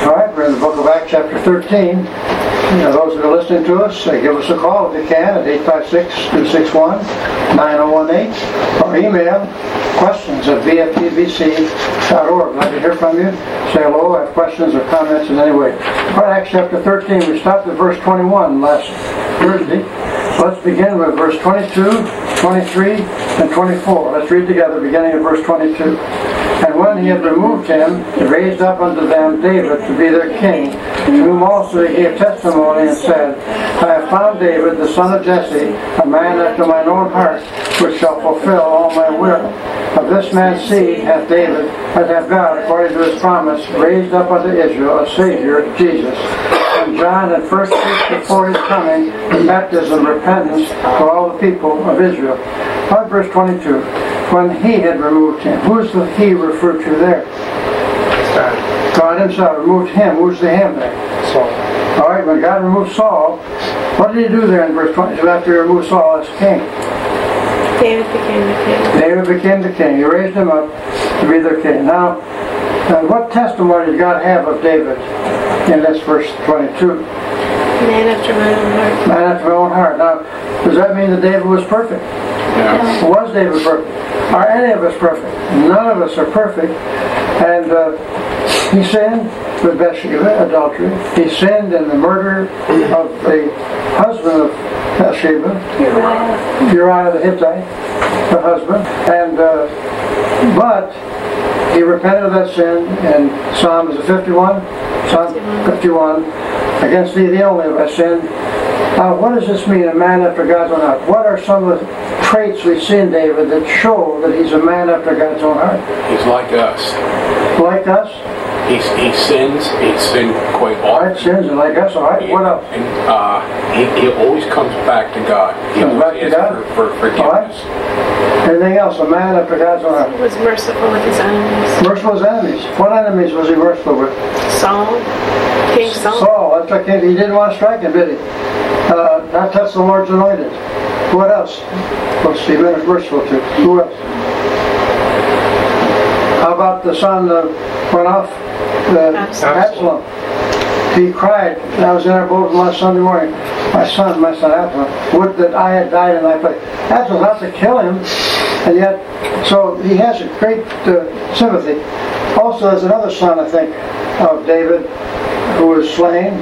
All right, we're in the book of Acts, chapter 13. Those that are listening to us, give us a call if you can at 856-261-9018 or email questions@vfpbc.org. I'd like to hear from you. Say hello, have questions or comments in any way. All right, Acts chapter 13, we stopped at verse 21 last Thursday. So let's begin with verse 22, 23, and 24. Let's read together, beginning at verse 22. And when he had removed him, he raised up unto them David to be their king, to whom also he gave testimony and said, I have found David, the son of Jesse, a man after mine own heart, which shall fulfill all my will. Of this man's seed hath David, as hath God, according to his promise, raised up unto Israel a Savior, Jesus. And John had first preached before his coming in baptism repentance for all the people of Israel. Now, verse 22. When he had removed him. Who's the he referred to there? God himself removed him. Who's the him there? Saul. All right, when God removed Saul, what did he do there in verse 22 after he removed Saul as king? David became the king. David became the king. He raised him up to be their king. Now, what testimony did God have of David in this verse 22? Man after my own heart. Man after my own heart. Now, does that mean that David was perfect? Yeah. Was David perfect? Are any of us perfect? None of us are perfect. And he sinned with Bathsheba, adultery. He sinned in the murder of the husband of Bathsheba, Uriah the Hittite, the husband. And but he repented of that sin in Psalm 51. Psalm 51. Against thee, the only of us sinned. Now, what does this mean, a man after God's own heart? What are some of the traits we see in David that show that he's a man after God's own heart? He's like us. Like us? He sins. He sinned quite often. All right, sins and like us. All right, what else? And he always comes back to God. He Comes back to God? For forgiveness. All right. Anything else? A man after God's own heart. He was merciful with his enemies. Merciful with his enemies. What enemies was he merciful with? Saul. King Saul. Saul. That's like he didn't want to strike him, did he? Not touch the Lord's anointed. What else? What's he been merciful to? Who else? How about the son that went off? Absalom. He cried. I was in our boat last Sunday morning. My son Absalom. Would that I had died in thy place. Absalom, not to kill him. And yet, so he has a great sympathy. Also, there's another son, I think, of David who was slain.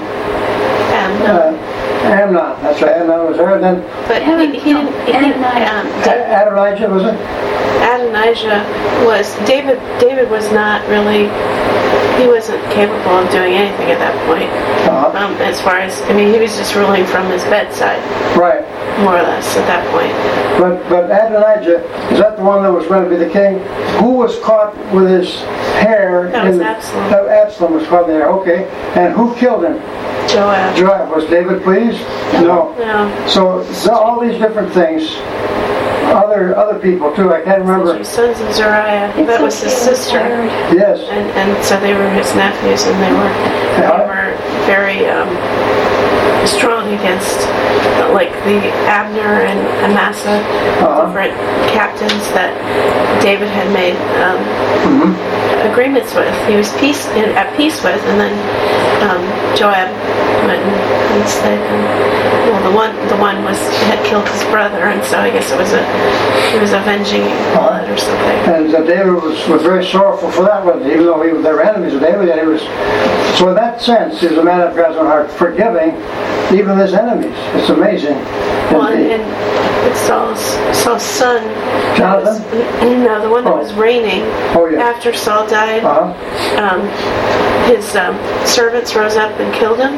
Amnon, that's right. Amnon was there. Then, but he didn't. Adonijah, was it? Adonijah was David. David was not really. He wasn't capable of doing anything at that point. As far as he was just ruling from his bedside. Right. More or less at that point. But Adonijah, is that the one that was going to be the king? Who was caught with his hair? That was Absalom. Absalom was caught in there. Okay. And who killed him? Joab. Joab. Was David pleased? No. So all these different things. Other people too. I can't remember. His sons and Zuriah. That was his sister. Yes. And so they were his nephews, and they were very strong against like the Abner and Amasa, different captains that David had made agreements with. He was at peace with, and then Joab went and slayed them. Well, the one had killed his brother, and so I guess he was avenging blood or something. And David was very sorrowful for that, wasn't he? Even though they were enemies of David, and he was. So in that sense, he was a man after God's own heart, forgiving even his enemies. It's amazing. Well, and Saul's son, Jonathan? The one that was reigning after Saul died. His servants rose up and killed him,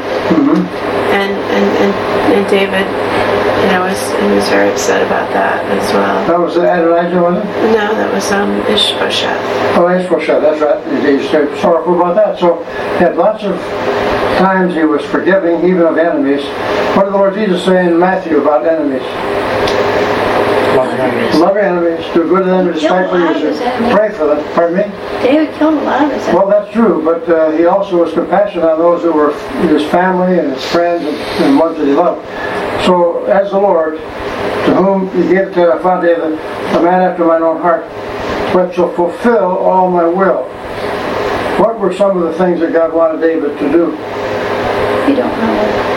and David, he was very upset about that as well. That was Adonijah, was it? No, that was Ishbosheth. Oh, Ishbosheth, that's right. He's sorrowful about that. So he had lots of times he was forgiving even of enemies. What did the Lord Jesus say in Matthew about enemies? Love your enemies. Love your enemies. Do good to them, despiteful use them. Pray for them. Pardon me? David killed a lot of his enemies. Well, that's true, but he also was compassionate on those who were his family and his friends and ones that he loved. So, as the Lord, to whom he gave to found David, a man after mine own heart, which shall fulfill all my will. What were some of the things that God wanted David to do? We don't know.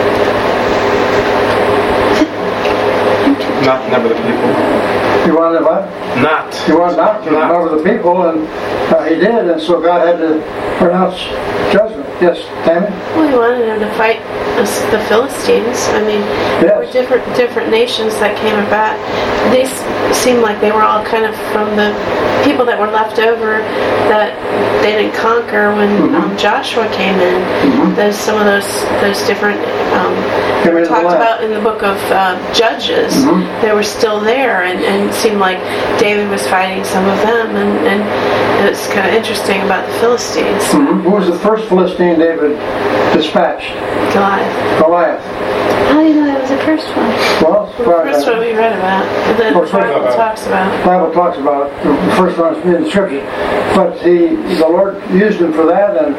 Not number the people. He wanted what? Not. He wanted not to number the people, and he did, and so God had to pronounce judgment. Yes, Tammy? Well, he wanted him to fight the Philistines. I mean, there were different nations that came about. These seemed like they were all kind of from the people that were left over that they didn't conquer when Joshua came in. There's some of those different talked about in the book of Judges. They were still there, and it seemed like David was fighting some of them, and it's kind of interesting about the Philistines. Who was the first Philistine David dispatched? Goliath. How do you know that was the first one? Well, the first one we read about. The Bible talks about. The Bible talks about it. The first one is in Scripture. But the Lord used him for that, and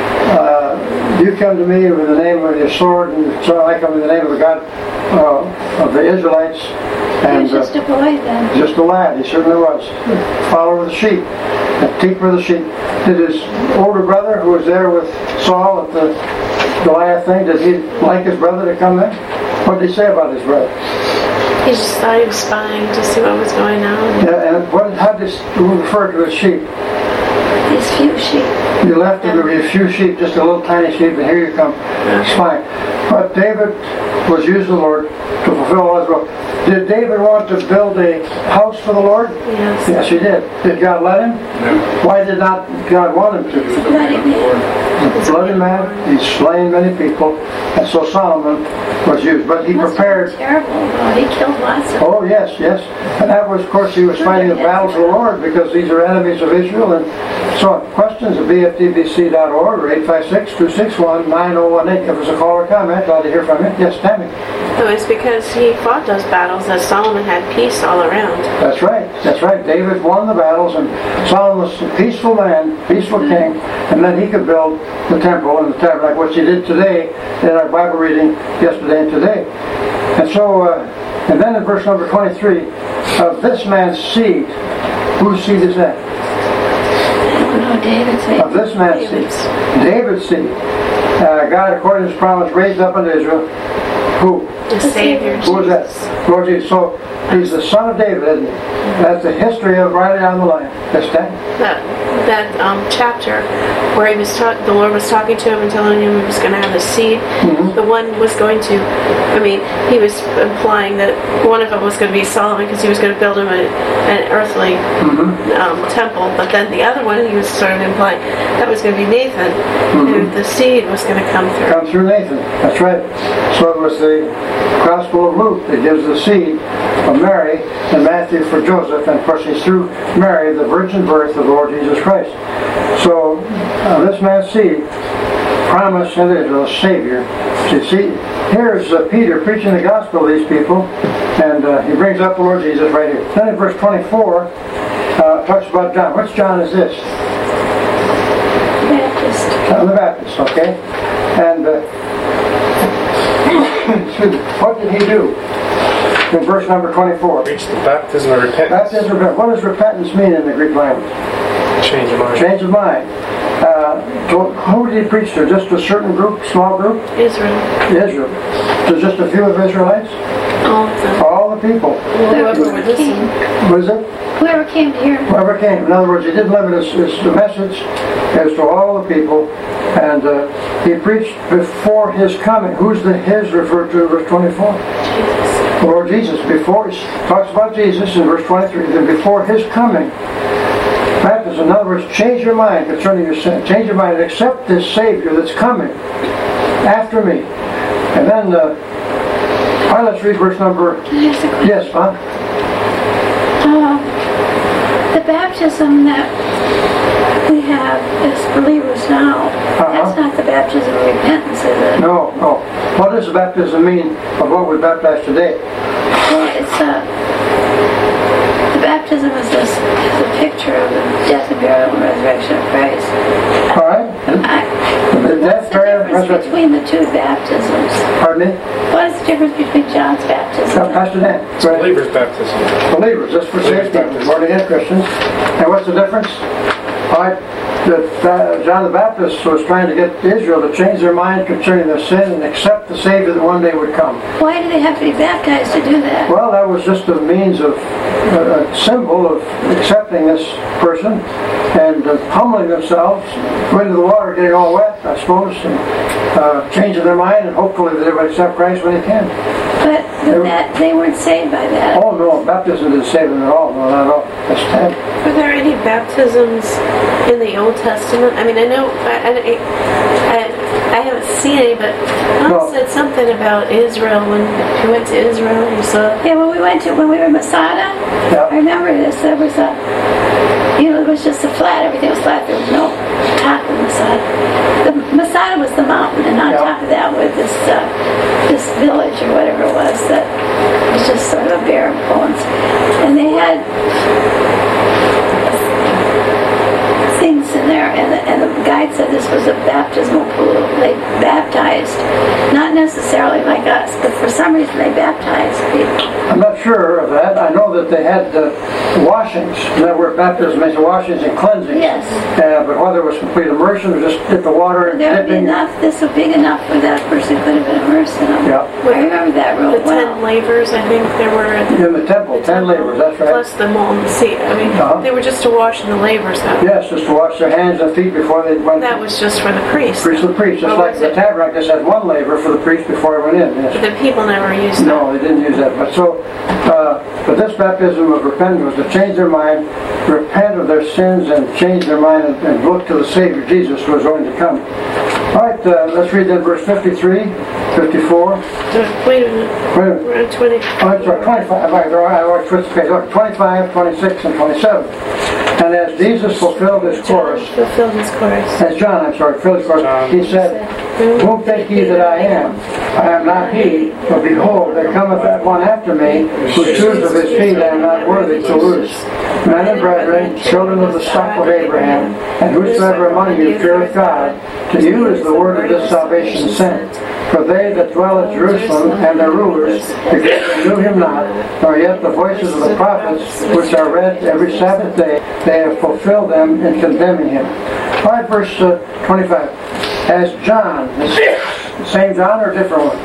you come to me with the name of your sword, and so I come in the name of the God of the Israelites. And he was just a boy then. Just a lad, he certainly was. Follower of the sheep, a keeper of the sheep. Did his older brother, who was there with Saul at the Goliath thing, did he like his brother to come there? What did he say about his brother? He just thought he was spying to see what was going on. Yeah, and how did he refer to his sheep? His few sheep. You left with a few sheep, just a little tiny sheep, and here you come, spying. But David was used of the Lord to fulfill all his will. Did David want to build a house for the Lord? Yes. Yes, he did. Did God let him? No. Why did not God want him to? Bloody man. Bloody man. He's slain many people, and so Solomon was used. But he prepared. Terrible. Oh, he killed lots of. Oh yes, yes. And that was, of course, he was fighting a battle for the Lord because these are enemies of Israel. And so, questions at bftbc.org or 856-261-9018. If there's a call or comment, glad to hear from you. Yes, Tammy. So it's because he fought those battles that Solomon had peace all around. That's right. That's right. David won the battles, and Solomon was a peaceful man, peaceful king, and then he could build the temple and the tabernacle, which he did today in our Bible reading yesterday and today. And so, and then in verse number 23, of this man's seed, whose seed is that? No, David's seed. Of this man's seed. David's seed. God, according to his promise, raised up unto Israel. Who? The Savior. Who was that? Lord Jesus. So he's the son of David, isn't he? That's the history of right down the line. That's That chapter where the Lord was talking to him and telling him he was going to have a seed. The one was going to, he was implying that one of them was going to be Solomon because he was going to build him an earthly temple. But then the other one, he was sort of implying that was going to be Nathan, who the seed was going to come through. Come through Nathan. That's right. So it was the Gospel of Luke that gives the seed of Mary, and Matthew for Joseph, and of course he's through Mary, the virgin birth of the Lord Jesus Christ. So this man's seed promised in Israel a Savior. So see, here's Peter preaching the gospel to these people, and he brings up the Lord Jesus right here. Then in verse 24, talks about John. Which John is this? Baptist. John the Baptist, okay? And what did he do? In verse number 24. Preach the baptism of repentance. Baptism of repentance. What does repentance mean in the Greek language? Change of mind. Change of mind. So who did he preach to? Just a certain group, small group? Israel. To just a few of Israelites? All of them. All the people. Whoever would listen. Was it? Whoever came to hear him. Whoever came. In other words, he didn't limit his message as to all the people. And he preached before his coming. Who's the his referred to in verse 24? Jesus. The Lord Jesus. Before, he talks about Jesus in verse 23. Then before his coming. Baptism, in other words, change your mind concerning your sin. Change your mind and accept this Savior that's coming after me. And then, let's read verse number... Can I ask a question? Yes, huh? The baptism that we have as believers now, that's not the baptism of repentance, is it? No. What does the baptism mean of what we baptize today? Well, it's the baptism is a picture of the death and burial and resurrection of Christ. All right. What's the difference between the two baptisms? Pardon me? What is the difference between John's baptism? Pastor Dan. It's believer's baptism. Believers, just for saved people, born again Christians. And what's the difference? All right. that John the Baptist was trying to get Israel to change their mind concerning their sin and accept the Savior that one day would come. Why do they have to be baptized to do that? Well, that was just a means of, a symbol of accepting this person and humbling themselves, going into the water, getting all wet, I suppose, and changing their mind, and hopefully they would accept Christ when they can. But they weren't saved by that. Oh no, baptism didn't save them at all. No, not at all. That's bad. Were there any baptisms in the Old Testament? I mean, I know I haven't seen any, but Mom said something about Israel when he went to Israel. You saw. Yeah, when we were in Masada, I remember this. There was it was just a flat. Everything was flat. There was no top of Masada. The Masada was the mountain, and on top of that was this village or whatever it was that was just sort of a bare bones. And they had things in there, and the guide said this was a baptismal pool. They baptized, not necessarily like us, but for some reason they baptized people. I'm not sure of that. I know that they had washings. And that word baptism means washings and cleansing. Yes. But whether it was complete immersion or just dip the water and there would be dipping. enough. This was big enough for that person could have been immersed in them. Yeah. I remember that real The well. 10 lavers, I think there were. In the temple, 10 lavers, that's right. Plus the molten sea. I mean, they were just to wash in the lavers, though. Yes, just to wash their hands and feet before they went. That was just for the priest. Priest of the priest, just like the tabernacle just had one laver for the priest before he went in. Yes. But the people never used that. No, they didn't use that. But but this baptism of repentance was to change their mind, repent of their sins, and change their mind and look to the Savior Jesus who is going to come. All right, let's read then verse 53, 54. Wait a minute. We're on 20. Oh, sorry, 25. I always switch the page. 25, 26, and 27. And as Jesus fulfilled his course, Fulfilled his course. as John, fulfilled his course, he said, Whom think ye that I am? I am not he, but behold, there cometh that one after me, whose shoes of his feet I am not worthy to loose. Men and brethren, children of the stock of Abraham, and whosoever among you feareth God, to you is the word of this salvation sent. For they that dwell at Jerusalem and their rulers, because they knew him not, nor yet the voices of the prophets, which are read every Sabbath day, they have fulfilled them in condemning him. All right, verse 25. As John, the same John or a different one?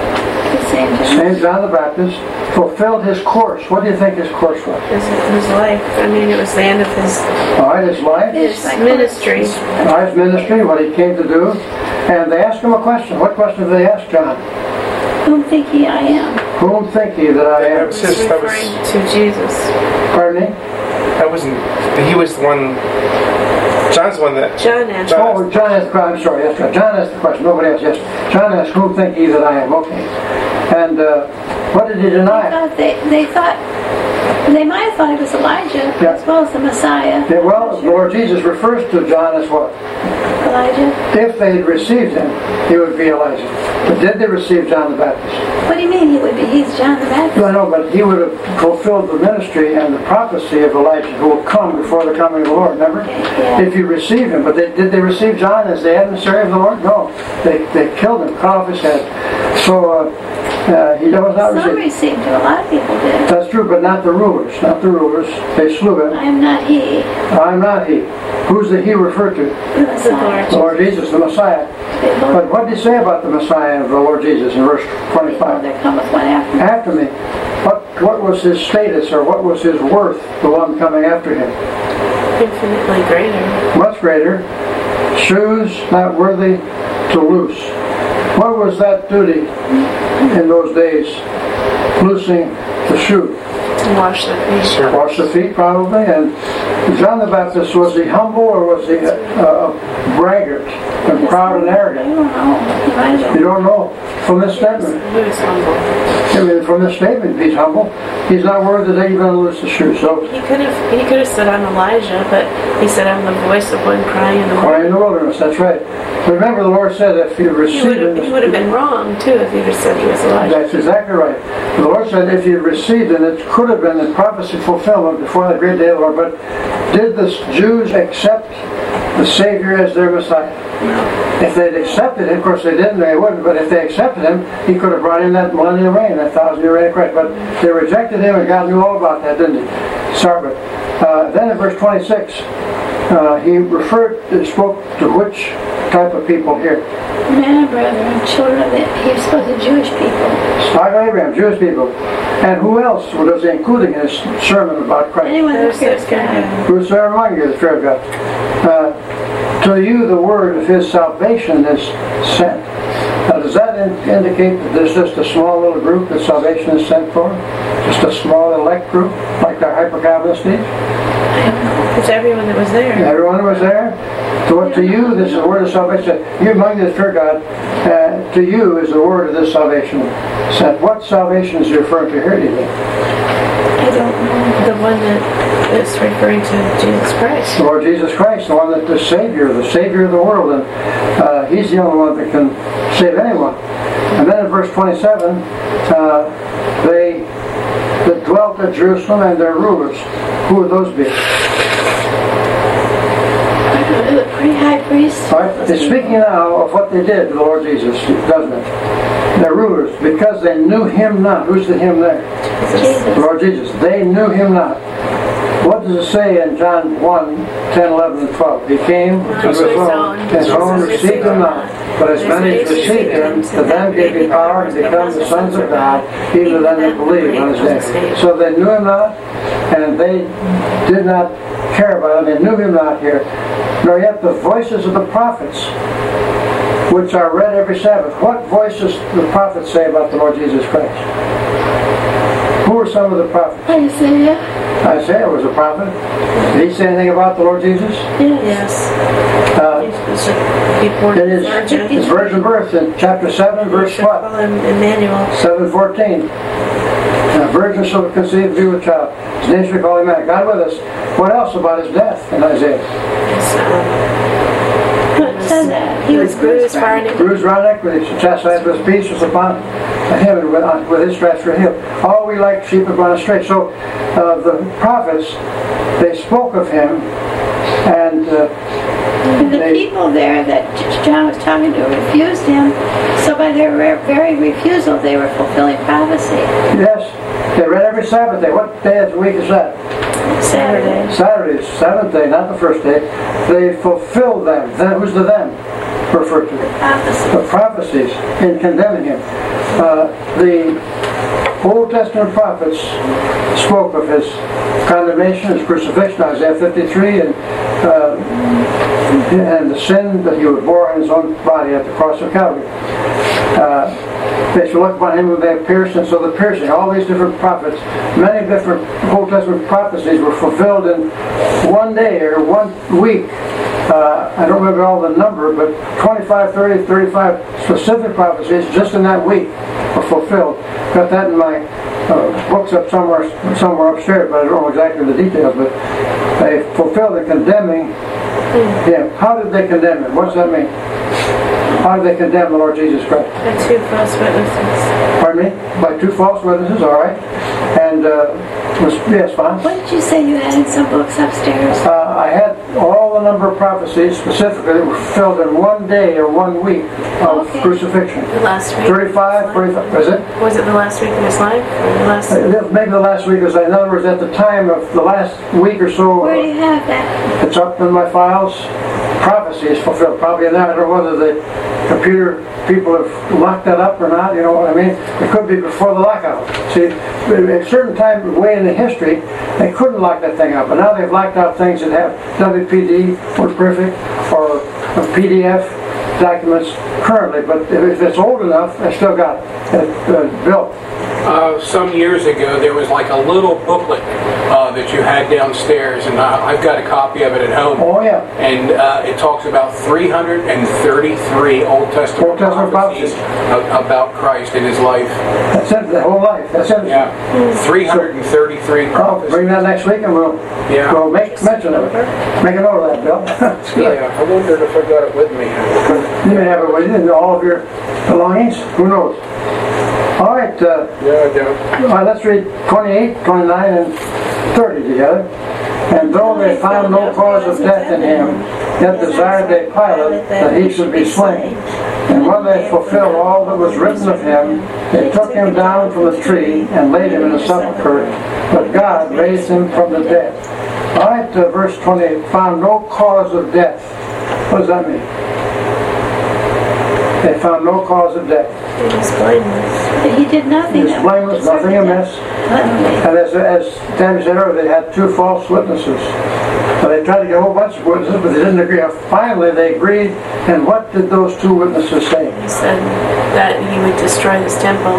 The same John. Same John the Baptist, fulfilled his course. What do you think his course was? His life. I mean, it was the end of his All right, his life. His ministry. His ministry, what he came to do. And they asked him a question. What question did they ask John? Whom think ye I am? Whom think ye that I am? He's referring to Jesus. Pardon me? That wasn't. He was the one. John's the one that. John answered. Oh, John asked the question. I'm sorry, that's right. John asked the question. Nobody else. Yes. John asked, whom think ye that I am? Okay. And what did he deny? They thought they might have thought he was Elijah as well as the Messiah. Yeah, well, the Lord Jesus refers to John as what? Elijah. If they had received him, he would be Elijah. But did they receive John the Baptist? What do you mean he would be? He's John the Baptist. No, I know, but he would have fulfilled the ministry and the prophecy of Elijah who will come before the coming of the Lord, remember? Yeah. If you receive him. But did they receive John as the adversary of the Lord? No. They killed him, cut off his head. So he was not Some received. received him. A lot of people did. That's true, but not the rulers. Not the rulers. They slew him. I am not he. I'm not he. Who's the he referred to? The Messiah. The Lord Jesus, the Messiah. But what did he say about the Messiah of the Lord Jesus in verse 25? There cometh one after me. After me. What was his status or what was his worth, the one coming after him? Infinitely greater. Much greater. Shoes not worthy to loose. What was that duty in those days? Loosing the shoe. To wash the feet. Wash the feet, probably. And John the Baptist, was he humble or was he a braggart and proud and I arrogant? don't know. He might have You been. don't know. From this statement. He was humble. I mean, from this statement, he's humble. He's not worthy to even loose the shoe. So, He could have said I'm Elijah, but he said I'm the voice of one crying in the cry wilderness. in the wilderness, that's right. But remember, the Lord said if you receive him, He would have been wrong too if he'd have said he was Elijah. that's exactly right. The Lord said if you received it, it could have been the prophecy fulfillment before the great day of the Lord. But did the Jews accept the Savior as their Messiah? If they'd accepted him, of course they didn't, they wouldn't, but if they accepted him, he could have brought in that millennial reign, that 1,000-year reign of Christ. But they rejected him, and God knew all about that, didn't he? Sorry, but then in verse 26, He spoke to which type of people here? Men and brethren, children of the, he spoke to Jewish people. Stock of Abraham, Jewish people. And who else was he including in his sermon about Christ? Anyone who fears God. Whosoever among you is fear of God. To you the word of his salvation is sent. Now does that indicate that there's just a small little group that salvation is sent for? Just a small elect group, like our Hyper-Calvinist is? It's everyone that was there. Everyone who was there. So to you, this is the word of salvation. You among you that fear God, to you is the word of this salvation sent. What salvation is he referring to here, do you think? I don't know. The one that is referring to Jesus Christ. The Lord Jesus Christ, the one that the Savior of the world, and he's the only one that can save anyone. And then in verse 27, they that dwelt at Jerusalem and their rulers. Who would those be? The pre-high priest. Right? It's speaking now of what they did to the Lord Jesus, doesn't it? Their rulers, because they knew him not. Who's the him there? Jesus. The Lord Jesus. They knew him not. What does it say in John 1, 10, 11, and 12? He came to his own received him not. But as many as received him, to them gave he power to become the sons of God, even to them that believe on his name. So they knew him not, and they did not care about him. They knew him not here. Nor yet the voices of the prophets, which are read every Sabbath. What voices the prophets say about the Lord Jesus Christ? Who were some of the prophets? Isaiah. Isaiah was a prophet. Did he say anything about the Lord Jesus? Yes. His virgin birth in chapter 7, verse what? Emmanuel. 7:14. A virgin shall conceive and be with child. His name shall be called Emmanuel. God with us. What else about his death in Isaiah? It says that he was bruised for our iniquity. Bruised for our iniquity. Chastised with peace was upon him, and with his stripes were healed. All we like sheep have gone astray. So the prophets, they spoke of him, and the people there that John was talking to refused him. So by their very refusal, they were fulfilling prophecy. Yes, they read every Sabbath day. What day of the week is that? Saturday. Saturday, seventh day, not the first day. They fulfilled them. Then who's the them referred to? The prophecies in condemning him. The Old Testament prophets spoke of his condemnation, his crucifixion, Isaiah 53, and the sin that he would bore in his own body at the cross of Calvary. They shall look upon him whom they have pierced, and so the piercing, all these different prophets, many different Old Testament prophecies were fulfilled in one day or 1 week. I don't remember all the number, but 25, 30, 35 specific prophecies just in that week were fulfilled. Got that in my books up somewhere upstairs, but I don't know exactly the details, but they fulfilled the condemning him. How did they condemn him? What does that mean? How did they condemn the Lord Jesus Christ? By 2 false witnesses. Pardon me? By 2 false witnesses, all right. And, yes, fine. What did you say you had in some books upstairs? I had all the number of prophecies specifically that were fulfilled in 1 day or 1 week of crucifixion. The last week. 35, 45, is it? Was it the last week of his life? Maybe the last week was, in other words, at the time of the last week or so. Where do you have that? It's up in my files. Prophecy is fulfilled. Probably in there. I don't know whether the computer people have locked that up or not. You know what I mean? It could be before the lockout. See, at a certain time, way in the history, they couldn't lock that thing up. But now they've locked out things that have WPD, Word Perfect, or PDF documents currently. But if it's old enough, I still got it built. Some years ago, there was like a little booklet that you had downstairs, and I've got a copy of it at home. Oh, yeah. And it talks about 333 Old Testament prophecies about Christ and his life. That's it, the whole life. That's it. Yeah. 333 prophecies. Bring that next week and we'll make mention of it. Make a note of that, Bill. Yeah, I wondered if I got it with me. You may have it with you in all of your belongings. Who knows? All right. Yeah, I do. All right, let's read 28, 29, and 30 together. And though they found no cause of death in him, yet desired they Pilate that he should be slain. And when they fulfilled all that was written of him, they took him down from the tree and laid him in a sepulchre. But God raised him from the dead. All right, verse 28, found no cause of death. What does that mean? They found no cause of death. He was blameless. He did nothing. He was blameless, nothing amiss. And as Tammy said earlier, they had two false witnesses. So they tried to get a whole bunch of witnesses, but they didn't agree. Finally, they agreed. And what did those two witnesses say? He said that he would destroy this temple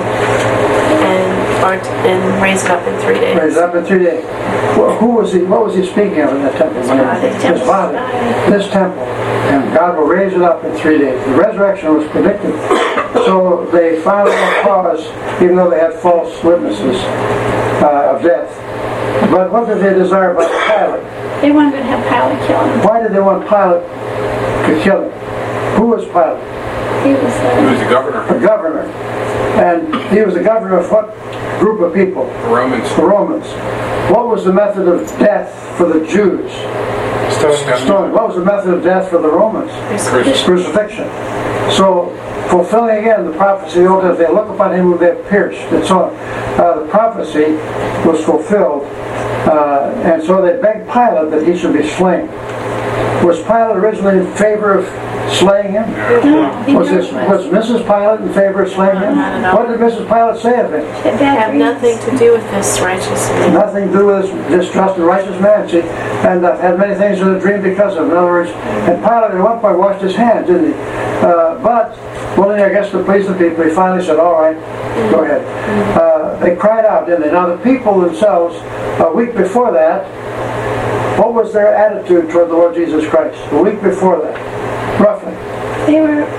and raise it up in 3 days. Raise it up in 3 days. Well, what was he speaking of in that temple? His body. This temple. And God will raise it up in 3 days. The resurrection was predicted. So they found no cause, even though they had false witnesses of death. But what did they desire about Pilate? They wanted to have Pilate kill him. Why did they want Pilate to kill him? Who was Pilate? He was the governor. A governor. And he was the governor of what group of people? The Romans. The Romans. What was the method of death for the Jews? Stoning. What was the method of death for the Romans? Crucifixion. So, fulfilling again the prophecy, if they look upon him whom they have pierced. And so the prophecy was fulfilled. And so they begged Pilate that he should be slain. Was Pilate originally in favor of slaying him? No. Was Mrs. Pilate in favor of slaying him? What did Mrs. Pilate say of him? Have nothing to do with this righteous man. Nothing to do with this just and righteous man. See, and I've had many things in a dream because of it. In other words, and Pilate at one point washed his hands, didn't he? But willing, I guess, to please the people, he finally said, "All right, go ahead." They cried out, didn't they? Now the people themselves, a week before that, what was their attitude toward the Lord Jesus Christ? A week before that, roughly. They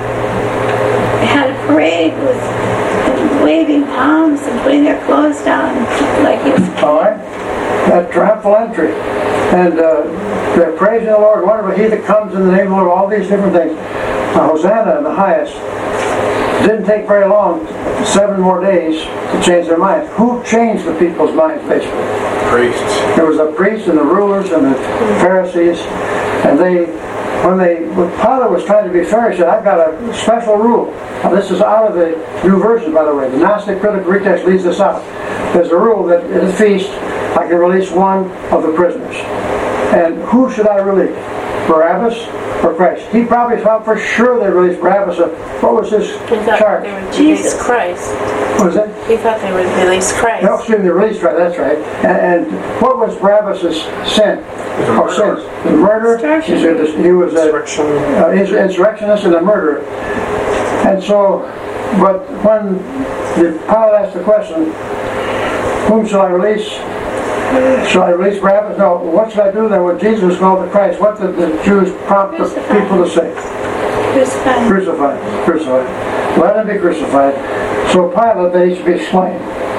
had a parade with waving palms and putting their clothes down like he was. All right, that triumphal entry, and they're praising the Lord. Wonderful, He that comes in the name of the Lord. All these different things. Hosanna in the highest. Didn't take very long, 7 more days to change their minds. Who changed the people's minds, basically? Priests. There was the priests and the rulers and the Pharisees, and when Pilate was trying to be fair, he said, "I've got a special rule." Now, this is out of the New Version, by the way. The Gnostic Critical Greek text leaves this out. There's a rule that at a feast, I can release one of the prisoners. And who should I release? Barabbas or Christ? He probably thought for sure they released Barabbas. What was his charge? They would release Christ. What was that? He thought they would release Christ. No, excuse me, they released Christ, that's right. And what was Barabbas' sin? Or sins? The murder? He was an insurrectionist and a murderer. And so, but when Pilate asked the question, whom shall I release? Shall I release Barabbas? No. What should I do then when Jesus was called the Christ? What did the Jews prompt the people to say? Crucified. Crucified. Crucified. Let him be crucified. So Pilate, they should be slain.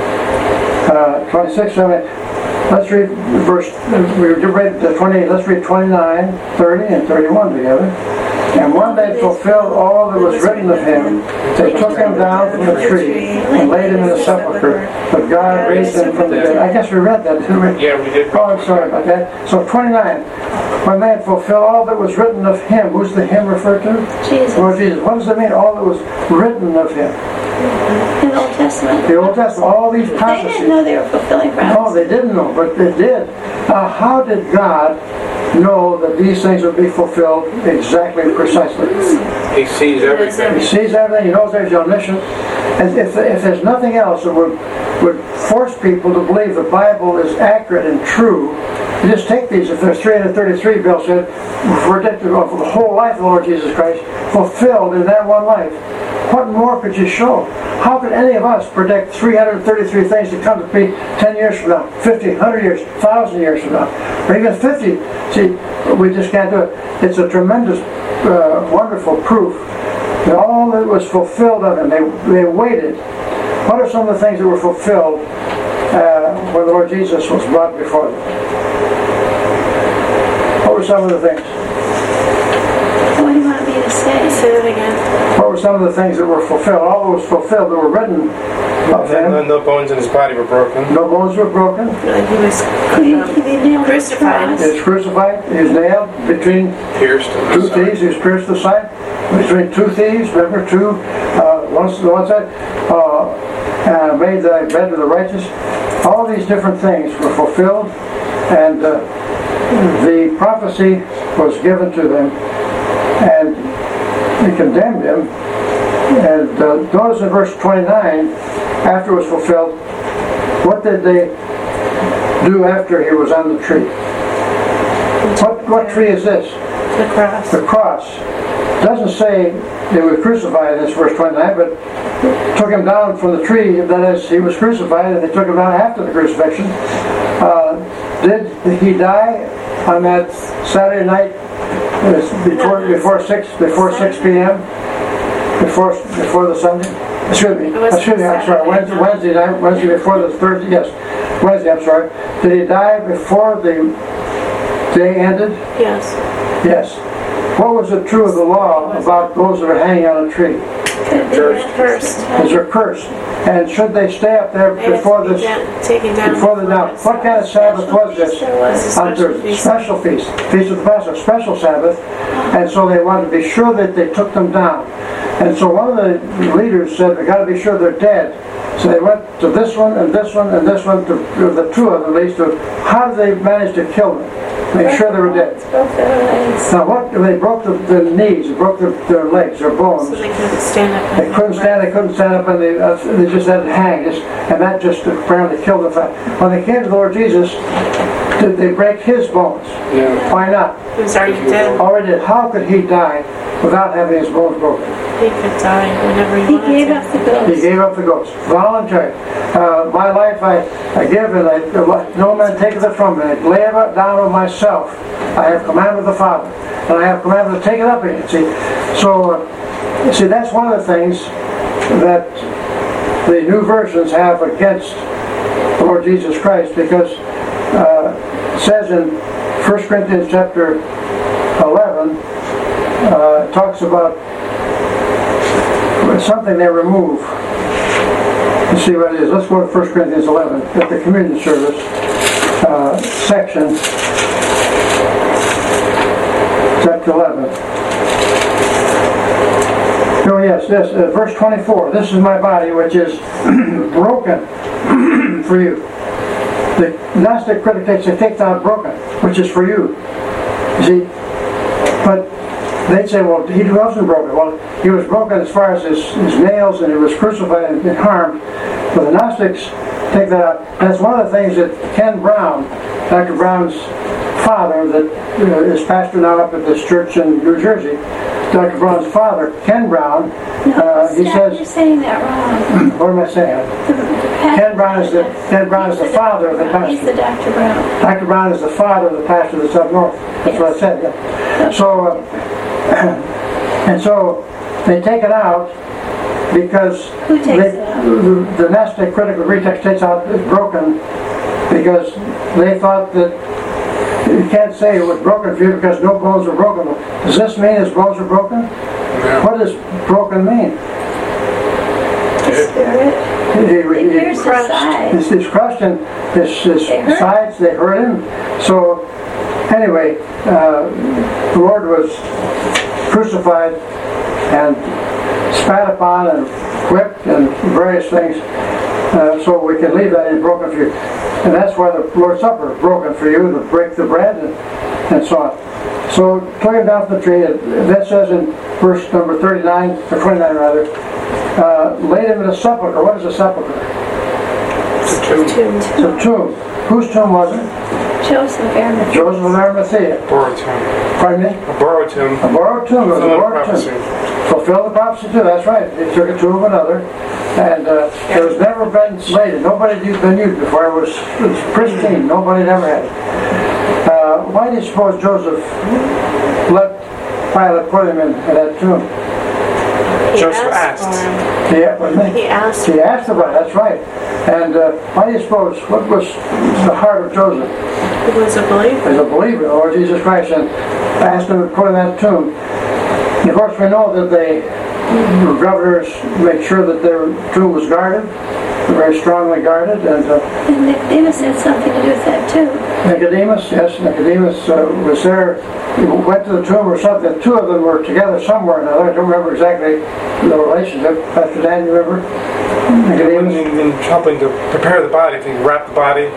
26, let's read verse, we read the 28, let's read 29, 30, and 31 together. And when they fulfilled all that was written of him, they took him down from the tree and laid him in a sepulchre. But God raised him from the dead. I guess we read that, didn't we? Yeah, we did. Oh, I'm sorry about that. So 29. When they had fulfilled all that was written of him, who's the him referred to? Jesus. Lord Jesus. What does it mean, all that was written of him? In the Old Testament. The Old Testament, all these prophecies. They didn't know they were fulfilling prophecy. No, they didn't know, but they did. How did God know that these things would be fulfilled exactly and precisely? He sees everything. He sees everything. He knows there's omniscient. And if there's nothing else that would force people to believe the Bible is accurate and true, you just take these. If there's 333, Bill said, predicted of the whole life of the Lord Jesus Christ, fulfilled in that one life. What more could you show? How could any of us predict 333 things to come to be 10 years from now, 50, 100 years, 1,000 years from now, or even 50? See, we just can't do it. It's a tremendous, wonderful proof that all that was fulfilled of him, they waited. What are some of the things that were fulfilled when the Lord Jesus was brought before them? What were some of the things? What do you want me to say? Say that again. What were some of the things that were fulfilled? All that was fulfilled that were written of him. No bones in his body were broken. No bones were broken. He was Crucified. He was crucified. He was nailed between Pierced two thieves. He was pierced the side. Between two thieves. Remember, two. One side. Made the bed of the righteous. All these different things were fulfilled. And the prophecy was given to them, and they condemned him. And notice in verse 29, after it was fulfilled, what did they do after he was on the tree? What tree is this? The cross. The cross. It doesn't say they were crucified in this verse 29, but took him down from the tree. That is, he was crucified, and they took him down after the crucifixion. Did he die on that Saturday night before 6 p.m.? Before the Sunday? Excuse me, I'm sorry. Wednesday before the Thursday. Yes, Wednesday. I'm sorry. Did he die before the day ended? Yes. Yes. What was it true of the law about those that are hanging on a tree? Cursed. They're cursed. And should they stay up there before this? Before the now, what kind of Sabbath was this? Under special feast of the Passover, special Sabbath. And so they wanted to be sure that they took them down. And so one of the leaders said, "We got to be sure they're dead." So they went to this one and this one and this one, to the two of them at least. How did they manage to kill them? Make sure they were dead. Now what? They broke the knees, they broke their legs, their bones. So they couldn't stand up. They couldn't stand up, and they just had to hang. And that just apparently killed them. When they came to the Lord Jesus, did they break his bones? Yeah. Why not? He was already dead. Already dead. How could he die without having his bones broken? He could die whenever he wanted. He gave up the ghost. He gave up the ghost. Voluntary. My life I give, and no man taketh it from me. I lay it down on myself. I have commanded of the Father, and I have commanded to take it up again. See, so that's one of the things that the new versions have against the Lord Jesus Christ, because it says in 1 Corinthians chapter 11, it talks about something they remove. You see what it is. Let's go to 1 Corinthians 11 at the communion service section, chapter 11. Oh yes, this verse 24. This is my body which is broken for you. The Gnostic critic takes out broken, which is for you. You see, but they'd say, well, he wasn't broken. Well, he was broken as far as his nails, and he was crucified and harmed. But the Gnostics take that out. That's one of the things that Ken Brown, Dr. Brown's father, that is pastor now up at this church in New Jersey, Dr. Brown's father, Ken Brown, he says... You're saying that wrong. What am I saying? Ken Brown is the father of the pastor. He's the Dr. Brown. Dr. Brown is the father of the pastor that's up north. That's what I said, yeah. So, and so they take it out because the Gnostic critical retext takes out it's broken, because they thought that you can't say it was broken for you because no bones were broken. Does this mean his bones were broken? Yeah. What does broken mean? The Spirit. He pierced his sides. He's crushed, and his sides, they hurt him. So anyway, the Lord was crucified and spat upon and whipped and various things, so we can leave that in broken for you. And that's why the Lord's Supper is broken for you, to break the bread and so on. So took him down from the tree, and that says in verse number 39, or 29 rather, laid him in a sepulchre. What is a sepulchre? It's a tomb. It's a tomb. Whose tomb was it? Joseph of Arimathea. Joseph of Arimathea. Borrowed tomb. Pardon me? A borrowed tomb. A borrowed tomb. It was a borrowed tomb. Fulfill the prophecy too, that's right. They took a tomb of another. And it was never been slated. Nobody had been used before. It was pristine. Nobody had ever had it. Why do you suppose Joseph let Pilate put him in that tomb? Joseph asked. He asked. He asked about it, that's right. And why do you suppose, what was the heart of Joseph? He was a believer. He was a believer in the Lord Jesus Christ, and asked him to put in that tomb. And of course we know that the governors make sure that their tomb was guarded, very strongly guarded. And Nicodemus had something to do with that too. Nicodemus was there. He went to the tomb or something. The two of them were together somewhere or another. I don't remember exactly the relationship. Pastor Dan, you remember? Nicodemus? In helping to prepare the body, if you wrap the body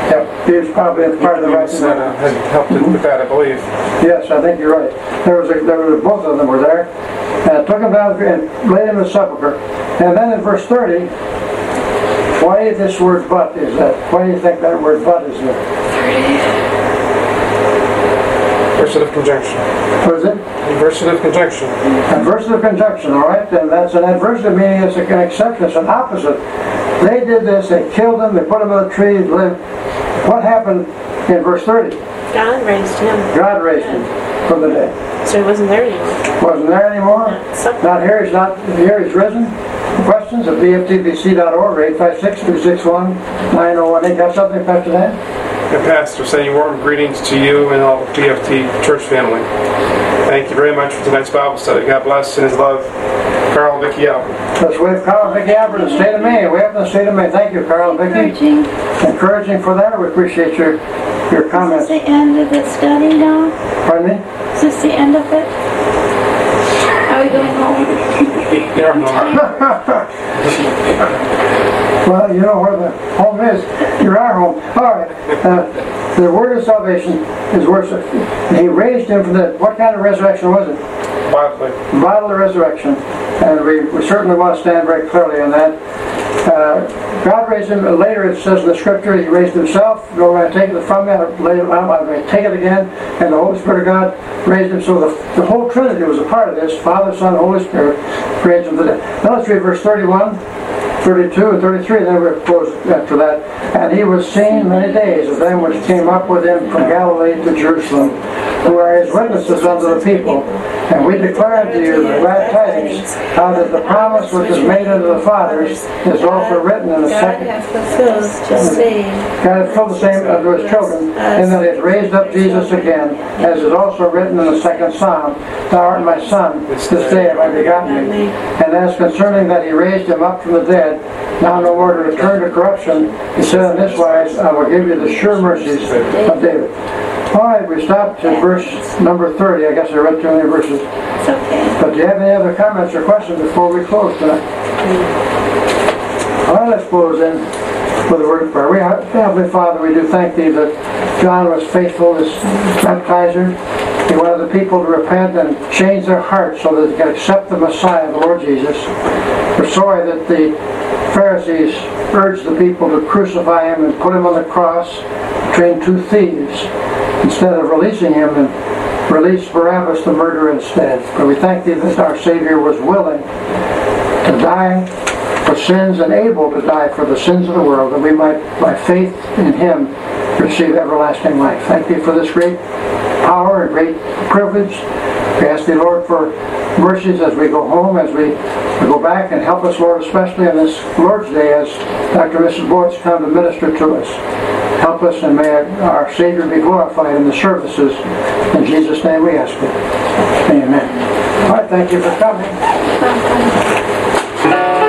Yeah, he was probably part of the right. Had helped with that, I believe. Yes, I think you're right. Both of them were there. And took him down and laid him in the sepulchre. And then in verse 30, why this word but is that? Why do you think that word but is there? Adversative conjunction. What is it? Adversative conjunction. Adversative conjunction, all right? And that's an adversative meaning it's an exception, it's an opposite. They did this, they killed him, they put him in a tree, lived. What happened in verse 30? God raised him. God raised him from the dead. So he wasn't there anymore. Wasn't there anymore? Not here, he's risen. Questions at bftbc.org, 856-261-9018. Got something, Pastor Dan? And Pastor, sending warm greetings to you and all the BFT church family. Thank you very much for tonight's Bible study. God bless and His love. Carl and Vicki Albert. Let's wave Carl and Vicki Albert in the state of Maine. Way up in the state of Maine. Thank you, Carl and Vicki. Encouraging for that. We appreciate your comments. Is this the end of the study now? Pardon me? Is this the end of it? Are we going home? Well, you know where the home is. You're our home. All right. The word of salvation is worship. He raised him from the... What kind of resurrection was it? Bodily. Bodily resurrection. And we certainly want to stand very clearly on that. God raised him. Later it says in the scripture, he raised himself. Go ahead and take it from me. I'm going to take it again. And the Holy Spirit of God raised him. So the whole Trinity was a part of this. Father, Son, Holy Spirit raised him to the dead. Now let's read verse 31. 32 and 33, and then we're close after that. And he was seen many days of them which came up with him from Galilee to Jerusalem, who are his witnesses unto the people. And we declare unto you the glad tidings, how that the promise which is made unto the fathers is also written in the second. God hath fulfilled the same unto his children, in that he has raised up Jesus again, as is also written in the second Psalm, Thou art my son, this day have I begotten thee. And as concerning that he raised him up from the dead, now no more to return to corruption, he said in this wise, I will give you the sure mercies of David. All right, we stopped at verse number 30. I guess I read too many verses. It's okay. But do you have any other comments or questions before we close tonight? All right, let's close in with a word of prayer. Heavenly Father, we do thank Thee that John was faithful as baptizer. He wanted the people to repent and change their hearts so that they could accept the Messiah, the Lord Jesus. We're sorry that the Pharisees urged the people to crucify him and put him on the cross, between two thieves, instead of releasing him and release Barabbas the murderer instead. But we thank Thee that our Savior was willing to die for sins and able to die for the sins of the world, that we might, by faith in Him, receive everlasting life. Thank Thee for this great power and great privilege. We ask Thee, Lord, for mercies as we go home, as we go back, and help us, Lord, especially on this Lord's Day as Dr. and Mrs. Boyd's come to minister to us. Help us, and may our Savior be glorified in the services. In Jesus' name we ask it. Amen. All right, thank you for coming.